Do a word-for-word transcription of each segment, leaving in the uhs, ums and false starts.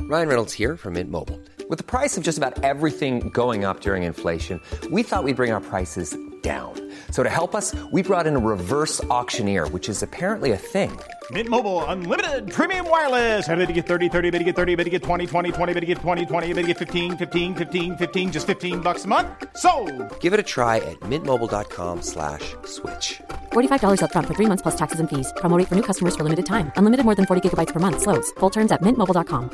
Ryan Reynolds here from Mint Mobile. With the price of just about everything going up during inflation, we thought we'd bring our prices down. So to help us, we brought in a reverse auctioneer, which is apparently a thing. Mint Mobile Unlimited Premium Wireless. How to get thirty, thirty, how to get thirty, how to get twenty, twenty, twenty, how to get twenty, twenty, how to get fifteen, fifteen, fifteen, fifteen, just fifteen bucks a month? Sold! Give it a try at mintmobile.com slash switch. forty-five dollars up front for three months plus taxes and fees. Promo rate for new customers for limited time. Unlimited more than forty gigabytes per month. Slows full terms at mint mobile dot com.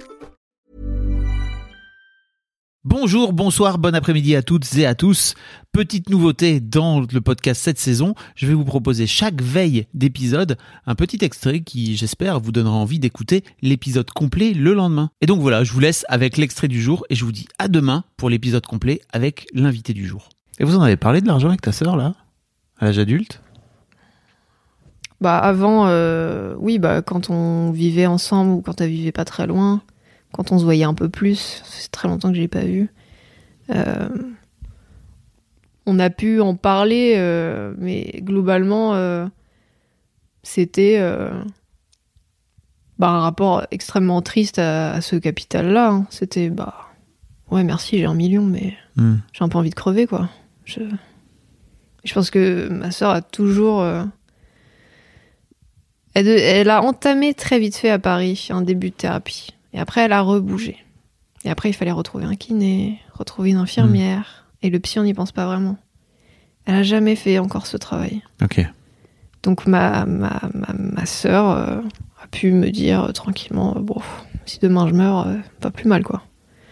Bonjour, bonsoir, bon après-midi à toutes et à tous. Petite nouveauté dans le podcast cette saison, je vais vous proposer chaque veille d'épisode un petit extrait qui, j'espère, vous donnera envie d'écouter l'épisode complet le lendemain. Et donc voilà, je vous laisse avec l'extrait du jour et je vous dis à demain pour l'épisode complet avec l'invité du jour. Et vous en avez parlé de l'argent avec ta sœur là, à l'âge adulte ? Bah avant, euh, oui, bah quand on vivait ensemble ou quand elle vivait pas très loin. Quand on se voyait un peu plus, c'est très longtemps que je l'ai pas vu. Euh, on a pu en parler, euh, mais globalement, euh, c'était euh, bah, un rapport extrêmement triste à, à ce capital-là. Hein. C'était, bah, ouais, merci, j'ai un million, mais mm. j'ai un peu envie de crever, quoi. Je, je pense que ma sœur a toujours... Euh, elle, elle a entamé très vite fait à Paris un début de thérapie. Et après, elle a rebougé. Et après, il fallait retrouver un kiné, retrouver une infirmière. Mmh. Et le psy, on n'y pense pas vraiment. Elle n'a jamais fait encore ce travail. Ok. Donc, ma, ma, ma, ma sœur euh, a pu me dire euh, tranquillement, euh, bon, si demain je meurs, euh, pas plus mal, quoi.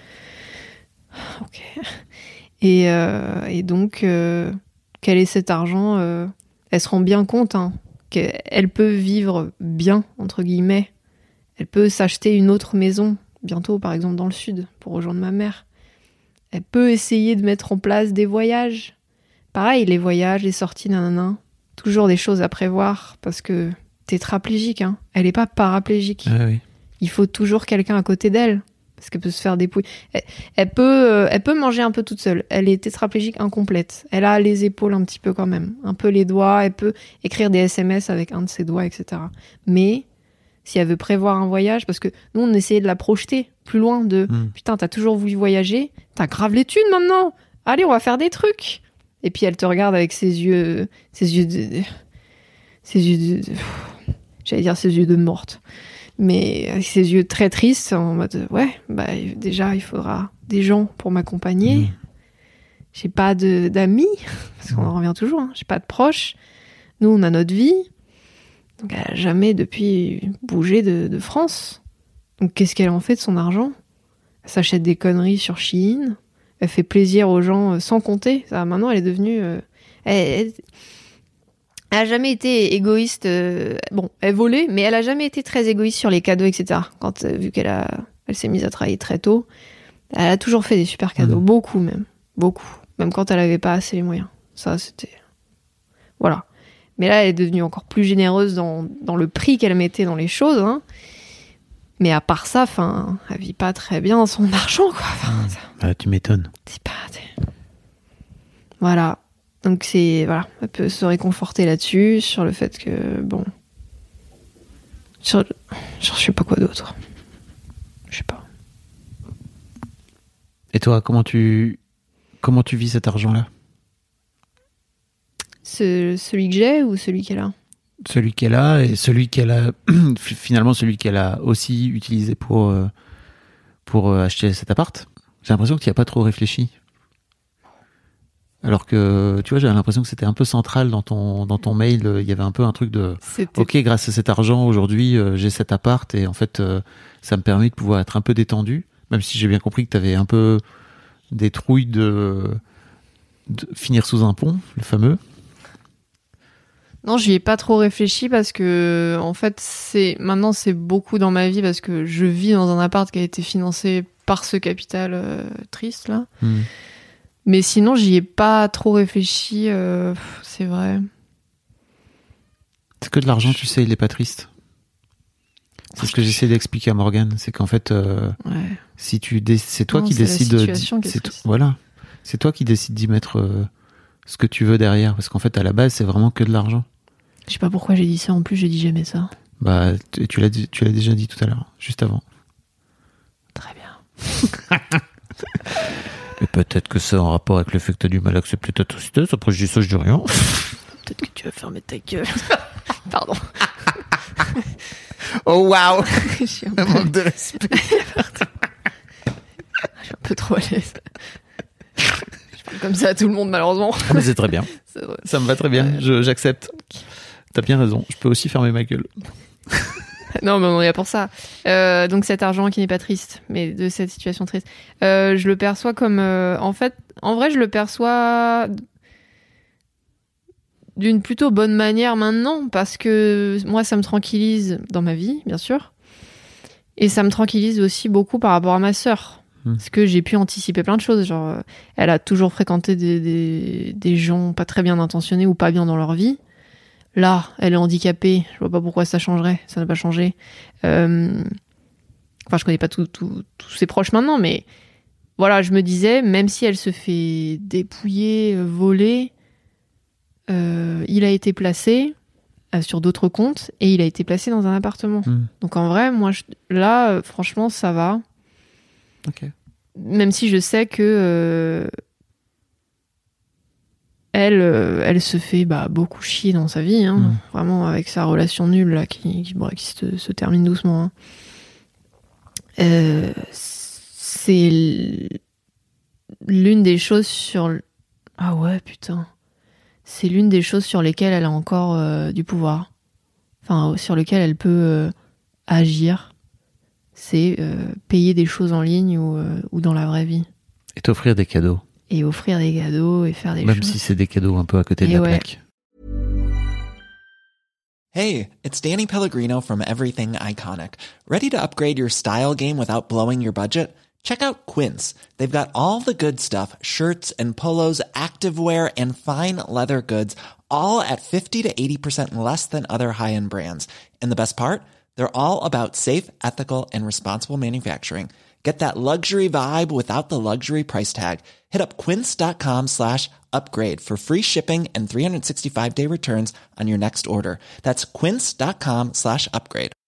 Ok. Et, euh, et donc, euh, quel est cet argent euh, elle se rend bien compte hein, qu'elle peut vivre bien, entre guillemets. Elle peut s'acheter une autre maison, bientôt par exemple dans le sud, pour rejoindre ma mère. Elle peut essayer de mettre en place des voyages. Pareil, les voyages, les sorties, nanana. Toujours des choses à prévoir, parce que tétraplégique, hein. Elle n'est pas paraplégique. Ah oui. Il faut toujours quelqu'un à côté d'elle, parce qu'elle peut se faire dépouiller. Elle, elle, peut, euh, elle peut manger un peu toute seule. Elle est tétraplégique incomplète. Elle a les épaules un petit peu quand même. Un peu les doigts. Elle peut écrire des S M S avec un de ses doigts, et cetera. Mais... si elle veut prévoir un voyage, parce que nous, on essayait de la projeter plus loin de mmh. « Putain, t'as toujours voulu voyager, t'as grave les thunes maintenant, allez, on va faire des trucs !» Et puis elle te regarde avec ses yeux... Ses yeux de... Ses yeux de... J'allais dire ses yeux de morte. Mais avec ses yeux très tristes, en mode « Ouais, bah déjà, il faudra des gens pour m'accompagner. Mmh. J'ai pas de, d'amis, parce qu'on en revient toujours, hein. J'ai pas de proches. Nous, on a notre vie. » Donc elle n'a jamais depuis bougé de, de France. Donc qu'est-ce qu'elle en fait de son argent ? Elle s'achète des conneries sur Shein. Elle fait plaisir aux gens euh, sans compter. Ça, maintenant, elle est devenue... Euh, elle, elle a jamais été égoïste. Euh, bon, elle volait, mais elle a jamais été très égoïste sur les cadeaux, et cetera. Quand, euh, vu qu'elle a, elle s'est mise à travailler très tôt, elle a toujours fait des super cadeaux. Mmh. Beaucoup même. Beaucoup. Même quand elle n'avait pas assez les moyens. Ça, c'était... Voilà. Mais là, elle est devenue encore plus généreuse dans, dans le prix qu'elle mettait dans les choses. Hein. Mais à part ça, fin, elle vit pas très bien son argent, quoi. Enfin, ça... bah, tu m'étonnes. C'est pas... Voilà. Donc, c'est... Voilà. Elle peut se réconforter là-dessus, sur le fait que, bon... Sur... Je sais pas quoi d'autre. Je sais pas. Et toi, comment tu... Comment tu vis cet argent-là ? Ce, celui que j'ai ou celui qu'elle a ? Celui qu'elle a et celui qu'elle a finalement celui qu'elle a aussi utilisé pour euh, pour euh, acheter cet appart. J'ai l'impression que tu n'y as pas trop réfléchi. Alors que tu vois, j'avais l'impression que c'était un peu central dans ton dans ton mail. Il y avait un peu un truc de c'était... ok, grâce à cet argent aujourd'hui, euh, j'ai cet appart et en fait, euh, ça me permet de pouvoir être un peu détendu. Même si j'ai bien compris que tu avais un peu des trouilles de, de finir sous un pont, le fameux. Non, j'y ai pas trop réfléchi parce que, en fait, c'est maintenant c'est beaucoup dans ma vie parce que je vis dans un appart qui a été financé par ce capital euh, triste là. Mmh. Mais sinon, j'y ai pas trop réfléchi. Euh, c'est vrai. C'est que de l'argent, tu sais, il est pas triste. C'est ce que j'essaie d'expliquer à Morgane, c'est qu'en fait, euh, ouais. si tu dé- c'est toi non, qui décides, c'est t- voilà, c'est toi qui décides d'y mettre euh, ce que tu veux derrière, parce qu'en fait, à la base, c'est vraiment que de l'argent. Je sais pas pourquoi j'ai dit ça. En plus, j'ai dit jamais ça. Bah, tu, tu l'as, tu l'as déjà dit tout à l'heure, juste avant. Très bien. Et peut-être que c'est en rapport avec le fait que t'as du mal à accepter ta tristesse. Après, je dis ça, je dis rien. Peut-être que tu vas fermer ta gueule. Pardon. Oh waouh. Je suis un Un peu... manque de respect. Je suis un peu trop à l'aise. Je parle comme ça à tout le monde, malheureusement. Ah, mais c'est très bien. C'est vrai. Ça me va très bien. Ouais. Je, j'accepte. T'as bien raison. Je peux aussi fermer ma gueule. Non, mais on est là pour ça. Euh, donc cet argent qui n'est pas triste, mais de cette situation triste, euh, je le perçois comme... euh, en fait, en vrai, je le perçois d'une plutôt bonne manière maintenant, parce que moi, ça me tranquillise dans ma vie, bien sûr. Et ça me tranquillise aussi beaucoup par rapport à ma sœur. Mmh. Parce que j'ai pu anticiper plein de choses. Genre, euh, elle a toujours fréquenté des, des, des gens pas très bien intentionnés ou pas bien dans leur vie. Là, elle est handicapée. Je vois pas pourquoi ça changerait. Ça n'a pas changé. Euh... Enfin, je connais pas tous tout, tout ses proches maintenant, mais voilà, je me disais, même si elle se fait dépouiller, voler, euh, il a été placé euh, sur d'autres comptes et il a été placé dans un appartement. Mmh. Donc en vrai, moi, je... là, euh, franchement, ça va. Ok. Même si je sais que euh... Elle, euh, elle se fait bah, beaucoup chier dans sa vie, hein, mmh. Vraiment avec sa relation nulle là, qui, qui, bon, qui se, se termine doucement. Hein. Euh, c'est l'une des choses sur... Ah ouais, putain. C'est l'une des choses sur lesquelles elle a encore euh, du pouvoir. Enfin, sur lesquelles elle peut euh, agir. C'est euh, payer des choses en ligne ou, euh, ou dans la vraie vie. Et t'offrir des cadeaux. Et offrir des cadeaux et faire des Même choses. si c'est des cadeaux un peu à côté de et la ouais. plaque. Hey, it's Danny Pellegrino from Everything Iconic. Ready to upgrade your style game without blowing your budget? Check out Quince. They've got all the good stuff, shirts and polos, activewear and fine leather goods, all at fifty to eighty percent less than other high-end brands. And the best part? They're all about safe, ethical, and responsible manufacturing. Get that luxury vibe without the luxury price tag. Hit up quince.com slash upgrade for free shipping and three sixty-five day returns on your next order. That's quince.com slash upgrade.